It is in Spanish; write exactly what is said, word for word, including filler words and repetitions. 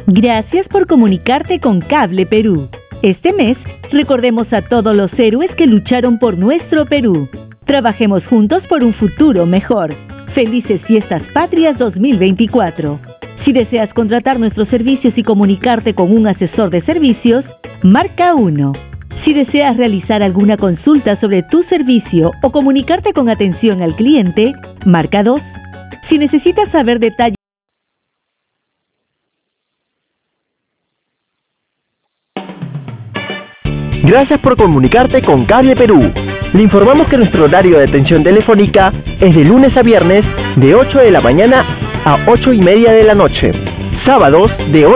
Gracias por comunicarte con Cable Perú. Este mes, recordemos a todos los héroes que lucharon por nuestro Perú. Trabajemos juntos por un futuro mejor. Felices Fiestas Patrias dos mil veinticuatro. Si deseas contratar nuestros servicios y comunicarte con un asesor de servicios, marca uno. Si deseas realizar alguna consulta sobre tu servicio o comunicarte con atención al cliente, marca dos. Si necesitas saber detalles. Gracias por comunicarte con Cable Perú. Le informamos que nuestro horario de atención telefónica es de lunes a viernes de ocho de la mañana a ocho y media de la noche. Sábados de